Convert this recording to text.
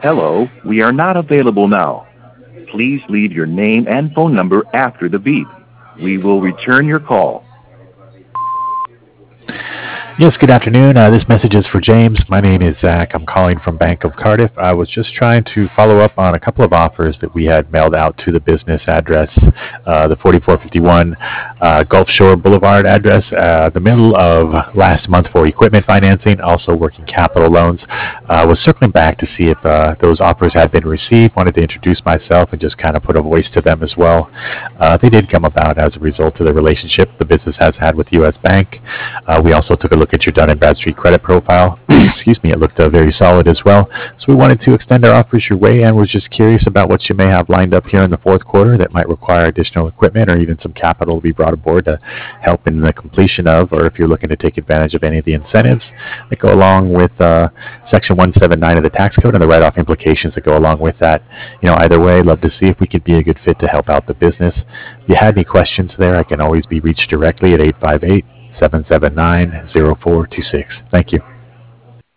Hello, we are not available now. Please leave your name and phone number after the beep. We will return your call. Yes, good afternoon. This message is for James. My name is Zach. I'm calling from Bank of Cardiff. I was just trying to follow up on a couple of offers that we had mailed out to the business address, the 4451 Gulf Shore Boulevard address, the middle of last month for equipment financing, also working capital loans. Was circling back to see if those offers had been received. Wanted to introduce myself and just kind of put a voice to them as well. They did come about as a result of the relationship the business has had with U.S. Bank. We also took a look at your Dun & Bradstreet credit profile. Excuse me, it looked very solid as well. So we wanted to extend our offers your way and was just curious about what you may have lined up here in the fourth quarter that might require additional equipment or even some capital to be brought aboard to help in the completion of, or if you're looking to take advantage of any of the incentives that go along with Section 179 of the tax code and the write-off implications that go along with that. Either way, love to see if we could be a good fit to help out the business. If you had any questions there, I can always be reached directly at 858-779-0426. Thank you.